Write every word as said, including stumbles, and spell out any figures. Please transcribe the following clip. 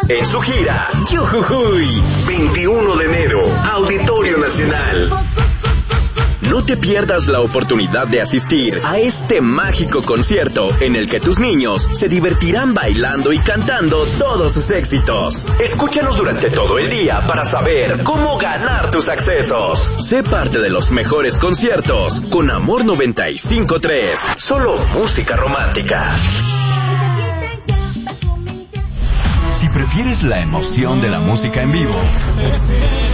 en su gira Yujujuy, veintiuno de enero, Auditorio Nacional. No te pierdas la oportunidad de asistir a este mágico concierto en el que tus niños se divertirán bailando y cantando todos sus éxitos. Escúchanos durante todo el día para saber cómo ganar tus accesos. Sé parte de los mejores conciertos con Amor noventa y cinco punto tres. Solo música romántica. Si prefieres la emoción de la música en vivo